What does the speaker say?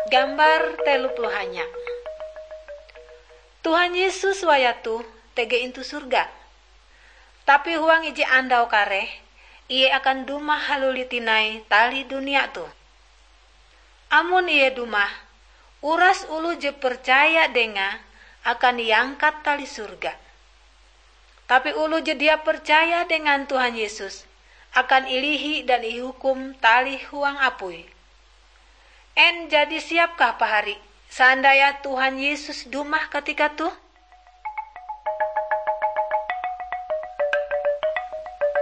Gambar 30. Tuhan Yesus wayatu tege intu surga. Tapi huang iji andau kare, ie akan dumah halulitinai tali dunia tu. Amun ie dumah, uras ulu je percaya denga akan diangkat tali surga. Tapi ulu je dia percaya dengan Tuhan Yesus akan ilihi dan ihukum tali huang apui. En jadi siapkah pahari seandainya Tuhan Yesus dumah ketika tuh?